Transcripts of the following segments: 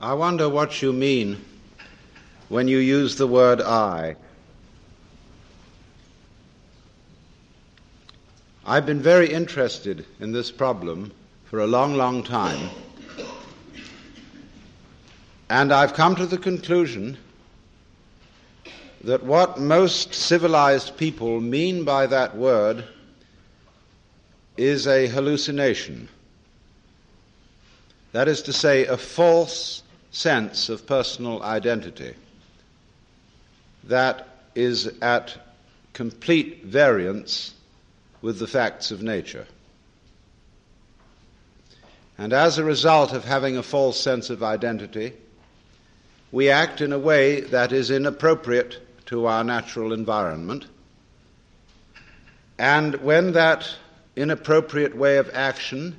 I wonder what you mean when you use the word I. I've been very interested in this problem for a long, long time, and I've come to the conclusion that what most civilized people mean by that word is a hallucination. That is to say, a false sense of personal identity that is at complete variance with the facts of nature. And as a result of having a false sense of identity, we act in a way that is inappropriate to our natural environment. And when that inappropriate way of action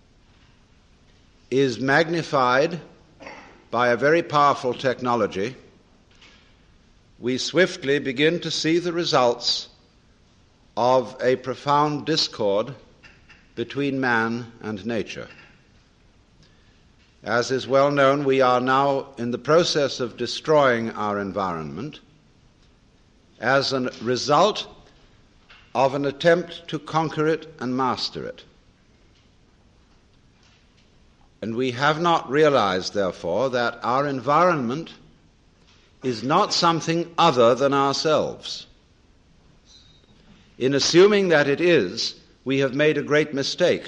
is magnified by a very powerful technology, we swiftly begin to see the results of a profound discord between man and nature. As is well known, we are now in the process of destroying our environment as a result of an attempt to conquer it and master it. And we have not realized, therefore, that our environment is not something other than ourselves. In assuming that it is, we have made a great mistake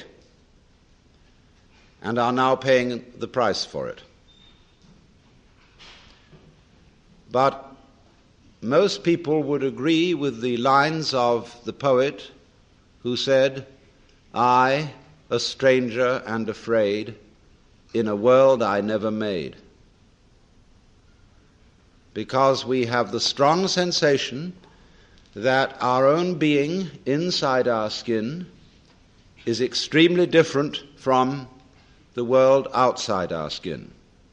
and are now paying the price for it. But most people would agree with the lines of the poet who said, "I, a stranger and afraid, in a world I never made." Because we have the strong sensation that our own being inside our skin is extremely different from the world outside our skin.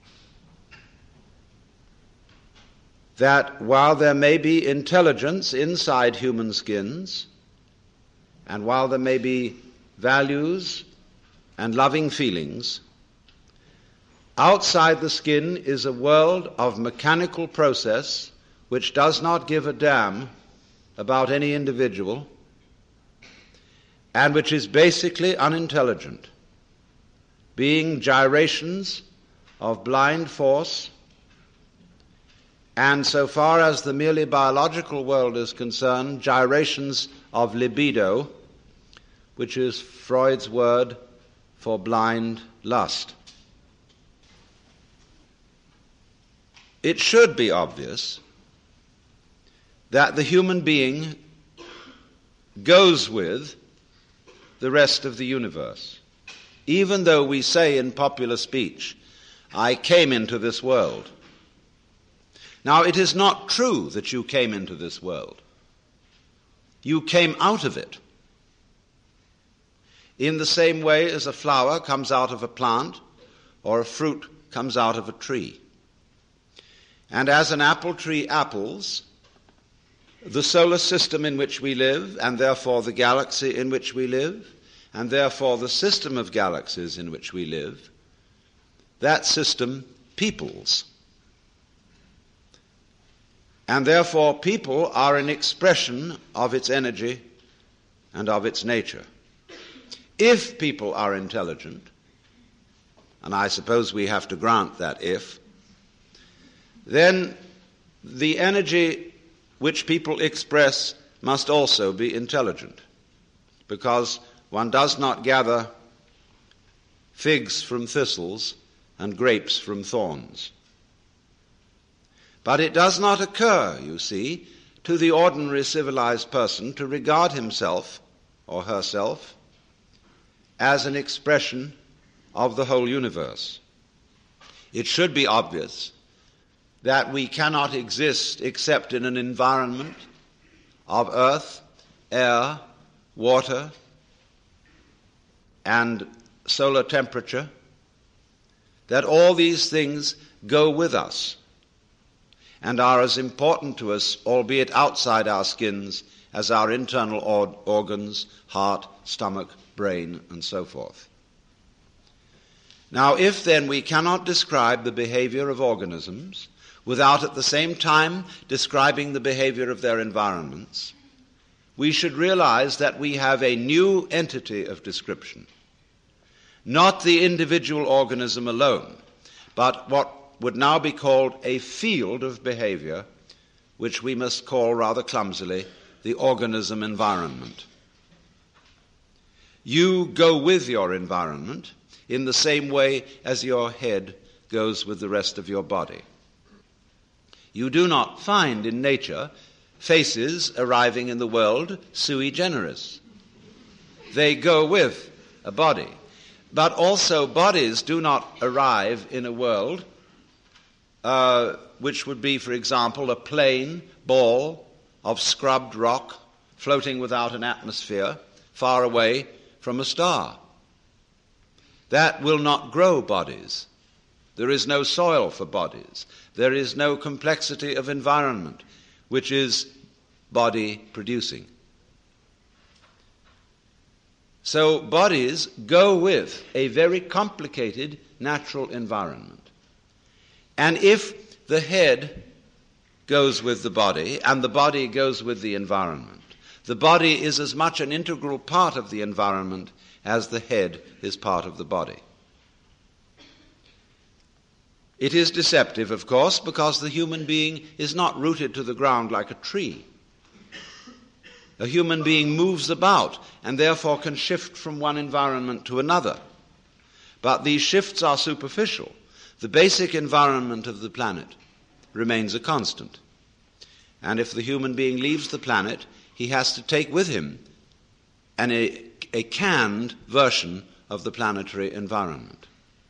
That while there may be intelligence inside human skins, and while there may be values and loving feelings, outside the skin is a world of mechanical process which does not give a damn about any individual and which is basically unintelligent, being gyrations of blind force, and so far as the merely biological world is concerned, gyrations of libido, which is Freud's word for blind lust. It should be obvious that the human being goes with the rest of the universe. Even though we say in popular speech, "I came into this world." Now, it is not true that you came into this world. You came out of it. In the same way as a flower comes out of a plant or a fruit comes out of a tree. And as an apple tree apples, the solar system in which we live, and therefore the galaxy in which we live, and therefore the system of galaxies in which we live, that system peoples. And therefore people are an expression of its energy and of its nature. If people are intelligent, and I suppose we have to grant that if, then the energy which people express must also be intelligent, because one does not gather figs from thistles and grapes from thorns. But it does not occur, you see, to the ordinary civilized person to regard himself or herself as an expression of the whole universe. It should be obvious that we cannot exist except in an environment of earth, air, water, and solar temperature, that all these things go with us and are as important to us, albeit outside our skins, as our internal organs, heart, stomach, brain, and so forth. Now, if then we cannot describe the behavior of organisms without at the same time describing the behavior of their environments, we should realize that we have a new entity of description, not the individual organism alone, but what would now be called a field of behavior, which we must call rather clumsily the organism environment. You go with your environment in the same way as your head goes with the rest of your body. You do not find in nature faces arriving in the world sui generis. They go with a body. But also bodies do not arrive in a world which would be, for example, a plain ball of scrubbed rock floating without an atmosphere far away from a star. That will not grow bodies. There is no soil for bodies. There is no complexity of environment which is body producing. So bodies go with a very complicated natural environment. And if the head goes with the body and the body goes with the environment, the body is as much an integral part of the environment as the head is part of the body. It is deceptive, of course, because the human being is not rooted to the ground like a tree. A human being moves about and therefore can shift from one environment to another. But these shifts are superficial. The basic environment of the planet remains a constant. And if the human being leaves the planet, he has to take with him a canned version of the planetary environment.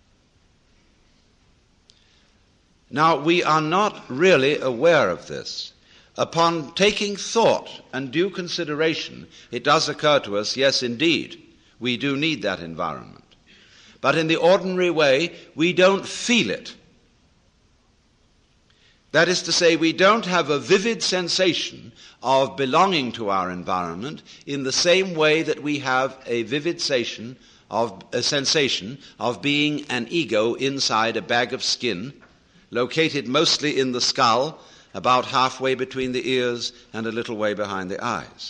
Now, we are not really aware of this. Upon taking thought and due consideration, it does occur to us, yes, indeed, we do need that environment. But in the ordinary way, we don't feel it. That is to say, we don't have a vivid sensation of belonging to our environment in the same way that we have a vivid sensation of being an ego inside a bag of skin, located mostly in the skull, about halfway between the ears and a little way behind the eyes.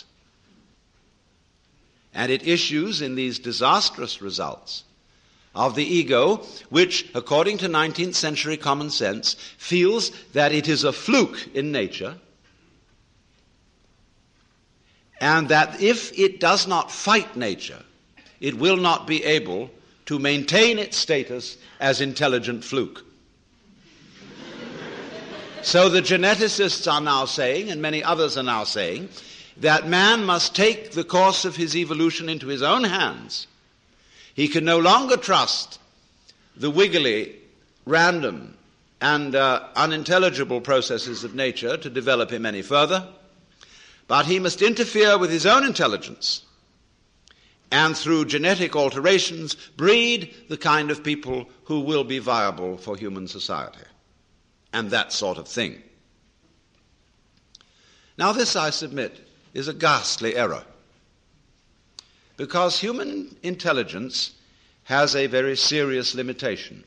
And it issues in these disastrous results of the ego, which, according to 19th century common sense, feels that it is a fluke in nature, and that if it does not fight nature, it will not be able to maintain its status as intelligent fluke. So the geneticists are now saying, and many others are now saying, that man must take the course of his evolution into his own hands. He can no longer trust the wiggly, random, and unintelligible processes of nature to develop him any further, but he must interfere with his own intelligence and through genetic alterations breed the kind of people who will be viable for human society, and that sort of thing. Now this, I submit, is a ghastly error, because human intelligence has a very serious limitation.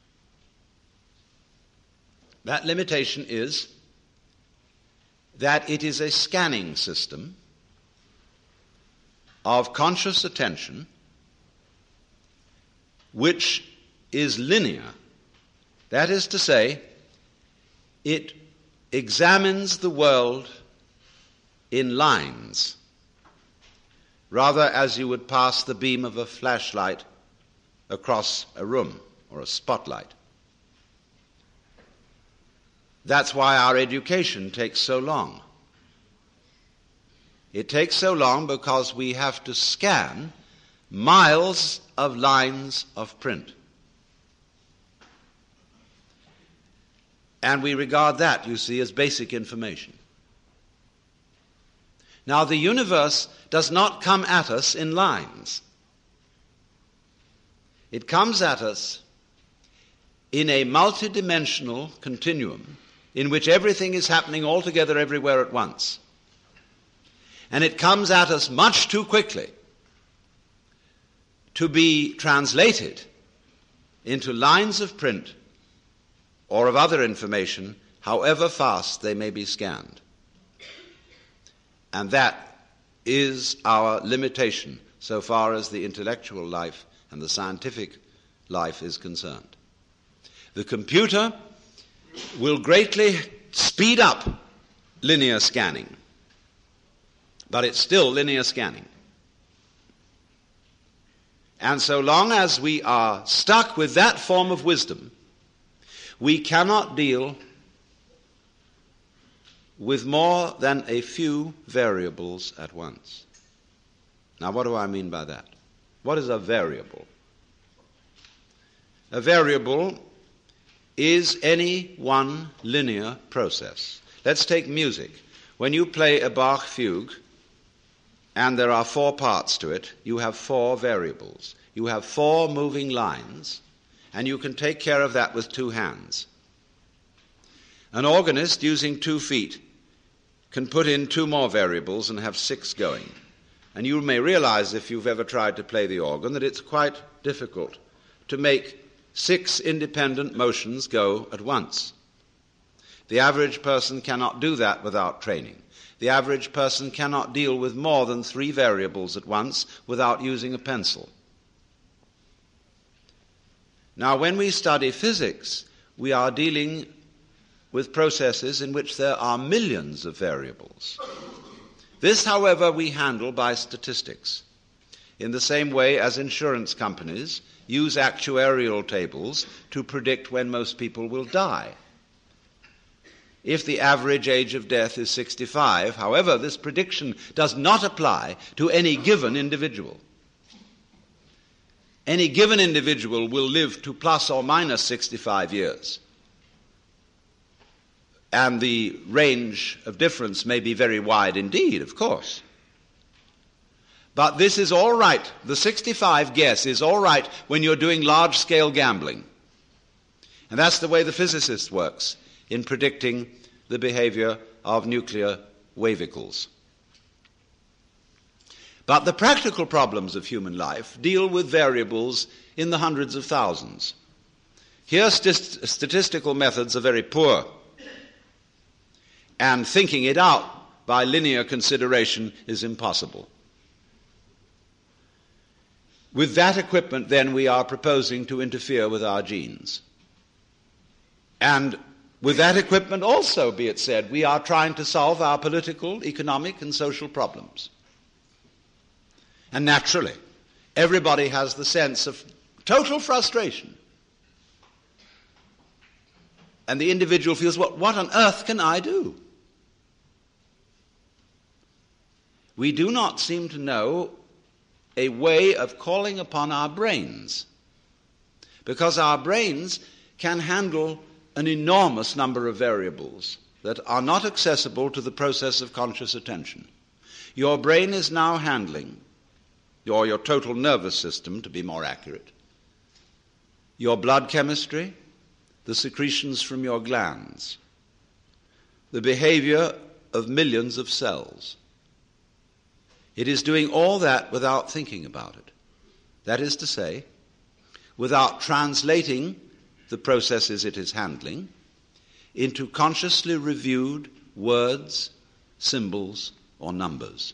That limitation is that it is a scanning system of conscious attention which is linear. That is to say, it examines the world in lines, rather as you would pass the beam of a flashlight across a room or a spotlight. That's why our education takes so long. It takes so long because we have to scan miles of lines of print. And we regard that, you see, as basic information. Now, the universe does not come at us in lines. It comes at us in a multidimensional continuum in which everything is happening all together everywhere at once. And it comes at us much too quickly to be translated into lines of print or of other information, however fast they may be scanned. And that is our limitation so far as the intellectual life and the scientific life is concerned. The computer will greatly speed up linear scanning, but it's still linear scanning. And so long as we are stuck with that form of wisdom, we cannot deal with more than a few variables at once. Now, what do I mean by that? What is a variable? A variable is any one linear process. Let's take music. When you play a Bach fugue, and there are 4 parts to it, you have 4 variables. You have 4 moving lines, and you can take care of that with 2 hands. An organist, using 2 feet, can put in 2 more variables and have 6 going. And you may realize, if you've ever tried to play the organ, that it's quite difficult to make 6 independent motions go at once. The average person cannot do that without training. The average person cannot deal with more than 3 variables at once without using a pencil. Now, when we study physics, we are dealing with processes in which there are millions of variables. This, however, we handle by statistics, in the same way as insurance companies use actuarial tables to predict when most people will die. If the average age of death is 65, however, this prediction does not apply to any given individual. Any given individual will live to plus or minus 65 years. And the range of difference may be very wide indeed, of course. But this is all right. The 65 guess is all right when you're doing large-scale gambling. And that's the way the physicist works in predicting the behavior of nuclear wavicles. But the practical problems of human life deal with variables in the hundreds of thousands. Here, statistical methods are very poor, and thinking it out by linear consideration is impossible. With that equipment, then, we are proposing to interfere with our genes. And with that equipment also, be it said, we are trying to solve our political, economic, and social problems. And naturally, everybody has the sense of total frustration. And the individual feels, well, what on earth can I do? We do not seem to know a way of calling upon our brains, because our brains can handle an enormous number of variables that are not accessible to the process of conscious attention. Your brain is now handling, or your total nervous system, to be more accurate, your blood chemistry, the secretions from your glands, the behavior of millions of cells. It is doing all that without thinking about it. That is to say, without translating the processes it is handling into consciously reviewed words, symbols, or numbers.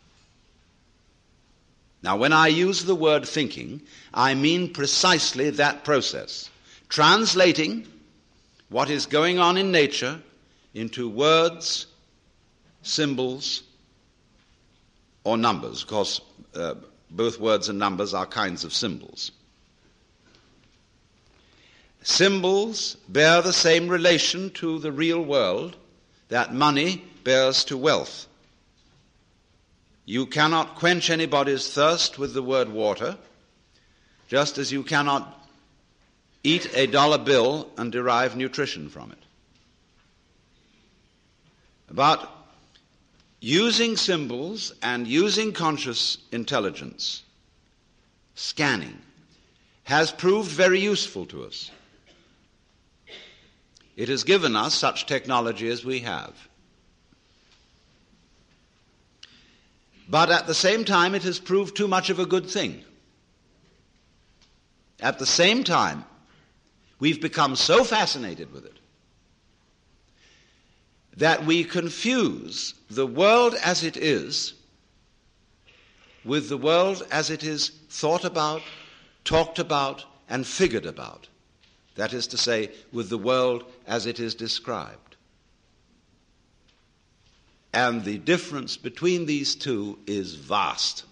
Now, when I use the word thinking, I mean precisely that process, translating what is going on in nature into words, symbols, or numbers. Of course, both words and numbers are kinds of symbols. Symbols bear the same relation to the real world that money bears to wealth. You cannot quench anybody's thirst with the word water, just as you cannot eat a dollar bill and derive nutrition from it. But using symbols and using conscious intelligence, scanning, has proved very useful to us. It has given us such technology as we have. But at the same time, it has proved too much of a good thing. At the same time, We've become so fascinated with it that we confuse the world as it is with the world as it is thought about, talked about, and figured about. That is to say, with the world as it is described. And the difference between these two is vast.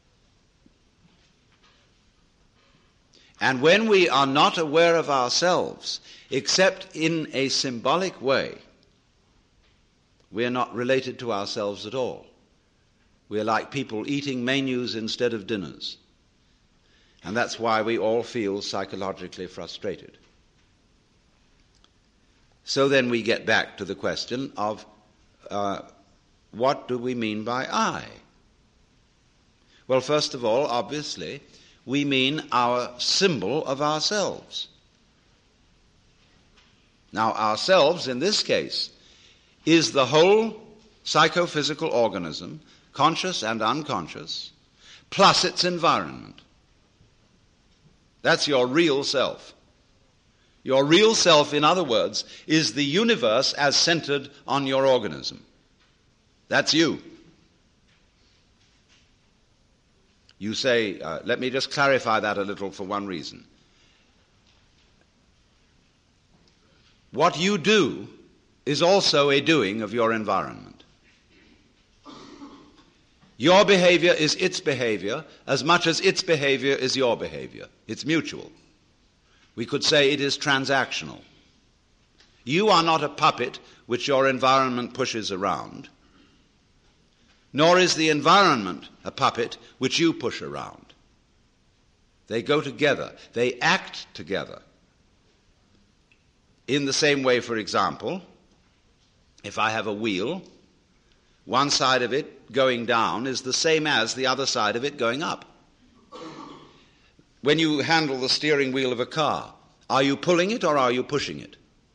And when we are not aware of ourselves, except in a symbolic way, we are not related to ourselves at all. We are like people eating menus instead of dinners. And that's why we all feel psychologically frustrated. So then we get back to the question of what do we mean by I? Well, first of all, obviously, we mean our symbol of ourselves. Now, ourselves, in this case, is the whole psychophysical organism, conscious and unconscious, plus its environment. That's your real self. Your real self, in other words, is the universe as centered on your organism. That's you. You say, let me just clarify that a little for one reason. What you do is also a doing of your environment. Your behavior is its behavior as much as its behavior is your behavior. It's mutual. We could say it is transactional. You are not a puppet which your environment pushes around, nor is the environment a puppet which you push around. They go together. They act together. In the same way, for example, if I have a wheel, one side of it going down is the same as the other side of it going up. When you handle the steering wheel of a car, are you pulling it or are you pushing it?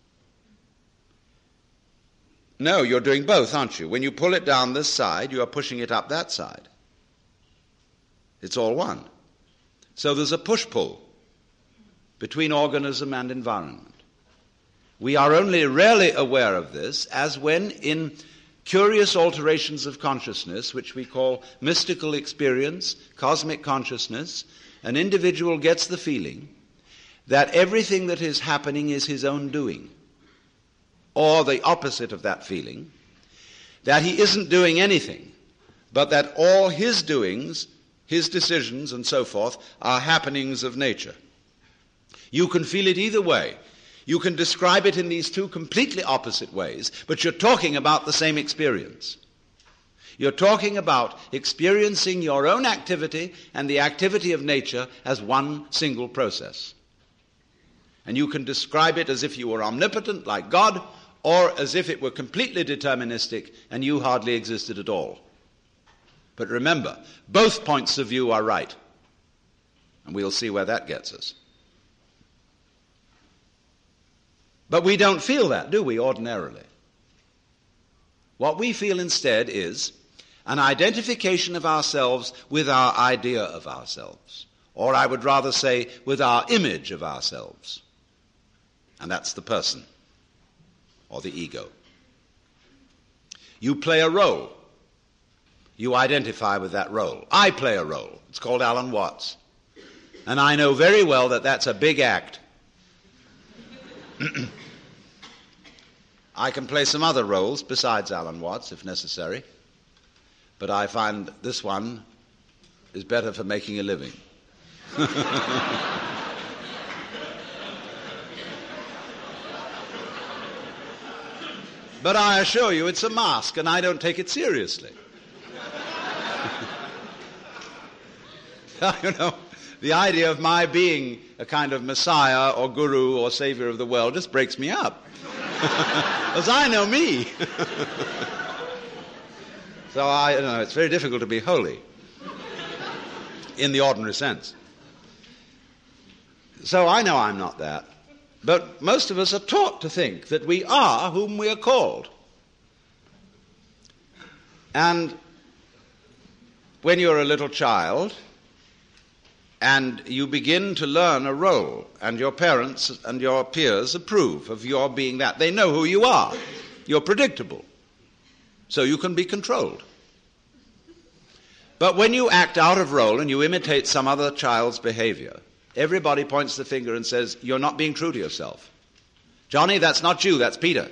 No, you're doing both, aren't you? When you pull it down this side, you are pushing it up that side. It's all one. So there's a push-pull between organism and environment. We are only rarely aware of this as when in curious alterations of consciousness, which we call mystical experience, cosmic consciousness, an individual gets the feeling that everything that is happening is his own doing, or the opposite of that feeling, that he isn't doing anything, but that all his doings, his decisions and so forth, are happenings of nature. You can feel it either way. You can describe it in these two completely opposite ways, but you're talking about the same experience. You're talking about experiencing your own activity and the activity of nature as one single process. And you can describe it as if you were omnipotent like God, or as if it were completely deterministic and you hardly existed at all. But remember, both points of view are right. And we'll see where that gets us. But we don't feel that, do we, ordinarily? What we feel instead is an identification of ourselves with our idea of ourselves, or I would rather say with our image of ourselves. And that's the person, or the ego. You play a role. You identify with that role. I play a role. It's called Alan Watts. And I know very well that that's a big act. I can play some other roles besides Alan Watts, if necessary, but I find this one is better for making a living. But I assure you it's a mask, and I don't take it seriously. You know, the idea of my being a kind of messiah or guru or savior of the world just breaks me up. Because I know me. So it's very difficult to be holy in the ordinary sense. So I know I'm not that. But most of us are taught to think that we are whom we are called. And when you're a little child, and you begin to learn a role, and your parents and your peers approve of your being that. They know who you are. You're predictable, so you can be controlled. But when you act out of role and you imitate some other child's behavior, everybody points the finger and says, you're not being true to yourself. Johnny, that's not you, that's Peter.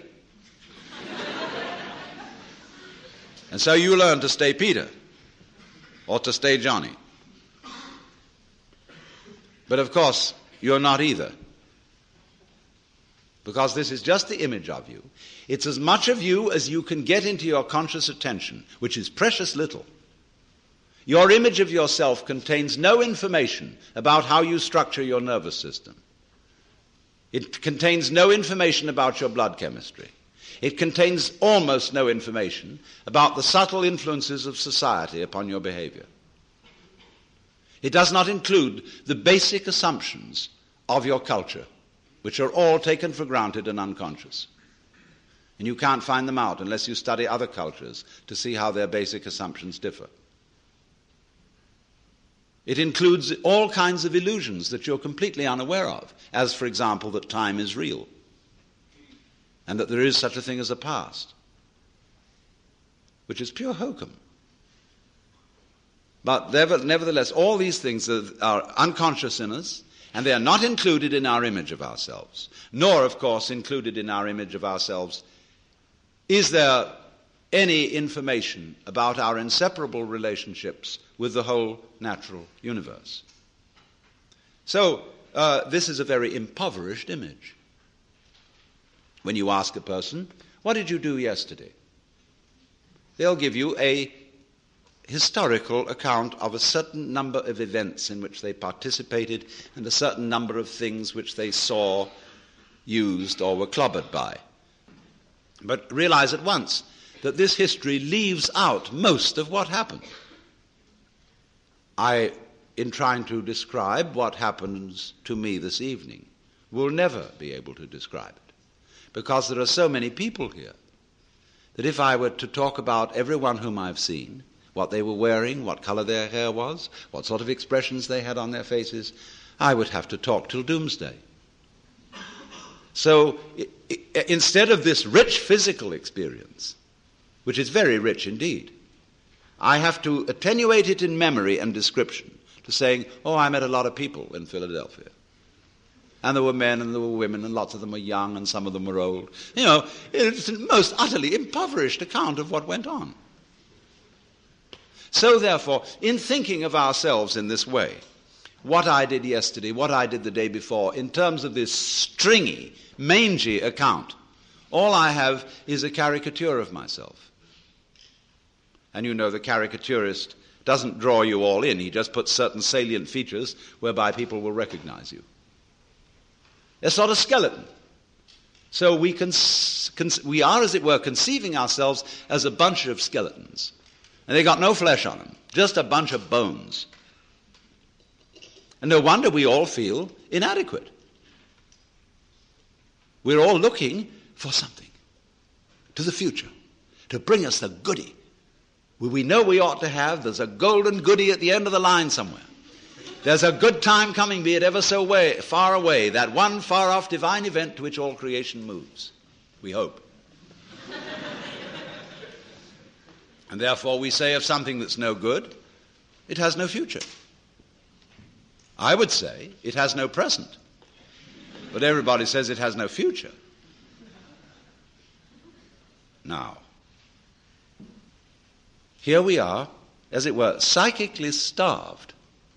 And so you learn to stay Peter, or to stay Johnny. But of course, you're not either. Because this is just the image of you. It's as much of you as you can get into your conscious attention, which is precious little. Your image of yourself contains no information about how you structure your nervous system. It contains no information about your blood chemistry. It contains almost no information about the subtle influences of society upon your behavior. It does not include the basic assumptions of your culture, which are all taken for granted and unconscious. And you can't find them out unless you study other cultures to see how their basic assumptions differ. It includes all kinds of illusions that you're completely unaware of, as, for example, that time is real and that there is such a thing as a past, which is pure hokum. But nevertheless, all these things are unconscious in us, and they are not included in our image of ourselves, nor, of course, included in our image of ourselves is there any information about our inseparable relationships with the whole natural universe. So, this is a very impoverished image. When you ask a person, what did you do yesterday? They'll give you a historical account of a certain number of events in which they participated and a certain number of things which they saw, used, or were clobbered by. But realize at once that this history leaves out most of what happened. In trying to describe what happens to me this evening, will never be able to describe it, because there are so many people here that if I were to talk about everyone whom I've seen, what they were wearing, what color their hair was, what sort of expressions they had on their faces, I would have to talk till doomsday. So instead of this rich physical experience, which is very rich indeed, I have to attenuate it in memory and description to saying, oh, I met a lot of people in Philadelphia. And there were men and there were women, and lots of them were young and some of them were old. You know, it's a most utterly impoverished account of what went on. So therefore, in thinking of ourselves in this way, what I did yesterday, what I did the day before, in terms of this stringy, mangy account, all I have is a caricature of myself. And you know the caricaturist doesn't draw you all in. He just puts certain salient features whereby people will recognize you. It's not a skeleton. So we are, as it were, conceiving ourselves as a bunch of skeletons. And they got no flesh on them, just a bunch of bones. And no wonder we all feel inadequate. We're all looking for something, to the future, to bring us the goodie. We know we ought to have, there's a golden goodie at the end of the line somewhere. There's a good time coming, be it ever so far away, that one far-off divine event to which all creation moves. We hope. And therefore we say of something that's no good, it has no future. I would say it has no present. But everybody says it has no future. Now, here we are, as it were, psychically starved.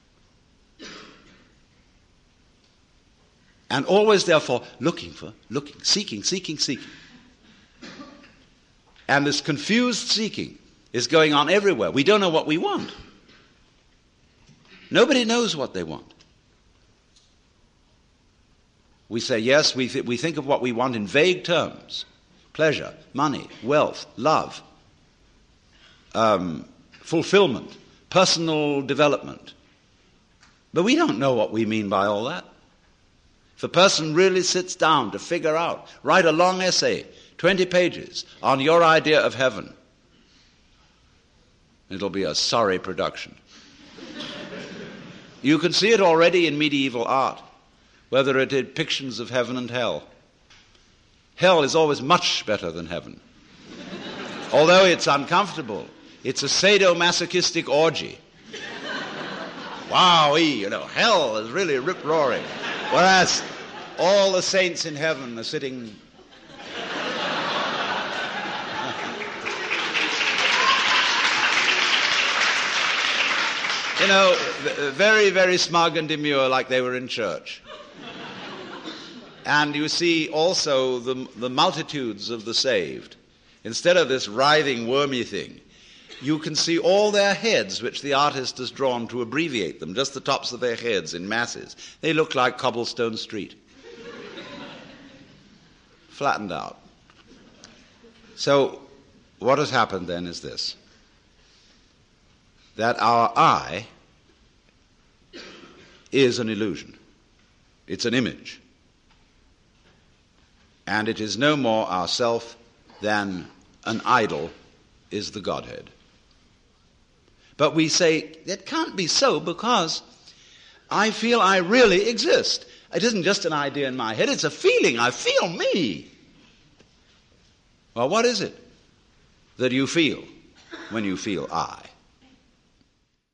And always, therefore, looking, seeking. And this confused seeking is going on everywhere. We don't know what we want. Nobody knows what they want. We say, yes, we think of what we want in vague terms. Pleasure, money, wealth, love, fulfillment, personal development. But we don't know what we mean by all that. If a person really sits down to figure out, write a long essay, 20 pages, on your idea of heaven, it'll be a sorry production. You can see it already in medieval art, whether it is depictions of heaven and hell. Hell is always much better than heaven. Although it's uncomfortable, it's a sadomasochistic orgy. Wowee, hell is really rip-roaring. Whereas all the saints in heaven are sitting... very, very smug and demure, like they were in church. And you see also the multitudes of the saved. Instead of this writhing, wormy thing, you can see all their heads, which the artist has drawn to abbreviate them, just the tops of their heads in masses. They look like cobblestone street. Flattened out. So what has happened then is this, that our eye is an illusion. It's an image. And it is no more ourself than an idol is the Godhead. But we say, it can't be so because I feel I really exist. It isn't just an idea in my head, it's a feeling. I feel me. Well, what is it that you feel when you feel I?